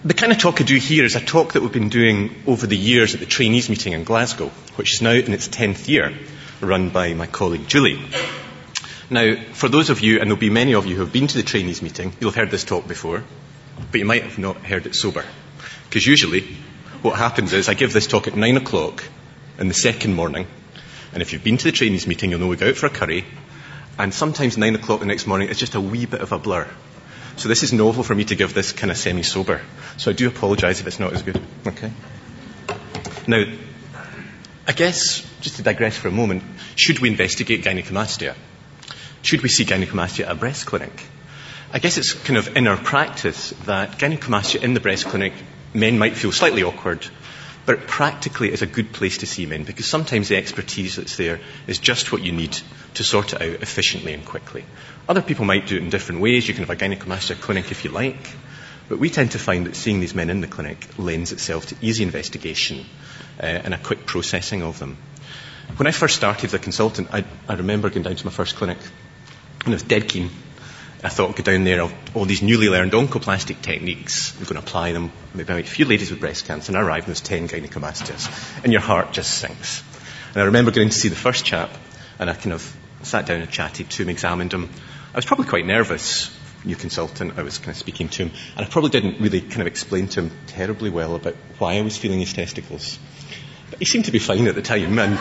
The kind of talk I do here is a talk that we've been doing over the years at the trainees meeting in Glasgow, which is now in its 10th year, run by my colleague Julie. Now, for those of you, and there'll be many of you who have been to the trainees meeting, you'll have heard this talk before, but you might have not heard it sober. Because usually, what happens is I give this talk at 9 o'clock in the second morning, and if you've been to the trainees meeting, you'll know we go out for a curry, and sometimes 9 o'clock the next morning is just a wee bit of a blur. So this is novel for me to give this kind of semi-sober. So I do apologise if it's not as good. Okay. Now, I guess, just to digress for a moment, should we investigate gynaecomastia? Should we see gynaecomastia at a breast clinic? I guess it's kind of in our practice that gynaecomastia in the breast clinic, men might feel slightly awkward, but practically is a good place to see men because sometimes the expertise that's there is just what you need to sort it out efficiently and quickly. Other people might do it in different ways. You can have a gynaecomastia clinic if you like, but we tend to find that seeing these men in the clinic lends itself to easy investigation and a quick processing of them. When I first started as a consultant, I remember going down to my first clinic and I was dead keen. I thought I'd go down there, all these newly learned oncoplastic techniques, I'm going to apply them. Maybe I meet a few ladies with breast cancer, and I arrive and there's 10 gynaecomastias. And your heart just sinks. And I remember going to see the first chap, and I kind of sat down and chatted to him, examined him. I was probably quite nervous, new consultant, I was kind of speaking to him, and I probably didn't really kind of explain to him terribly well about why I was feeling his testicles. But he seemed to be fine at the time, and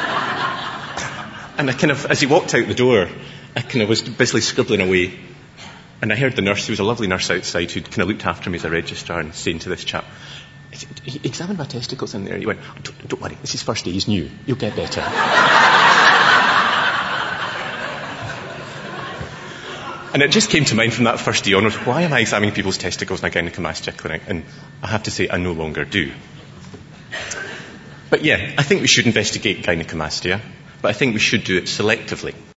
I kind of, as he walked out the door, I kind of was busily scribbling away, and I heard the nurse, who was a lovely nurse outside, who'd kind of looked after me as a registrar, and saying to this chap, he examined my testicles in there. He went, don't worry, this is first day, he's new, you'll get better. And it just came to mind from that first day onwards, why am I examining people's testicles in a gynaecomastia clinic? And I have to say, I no longer do. But yeah, I think we should investigate gynaecomastia, but I think we should do it selectively.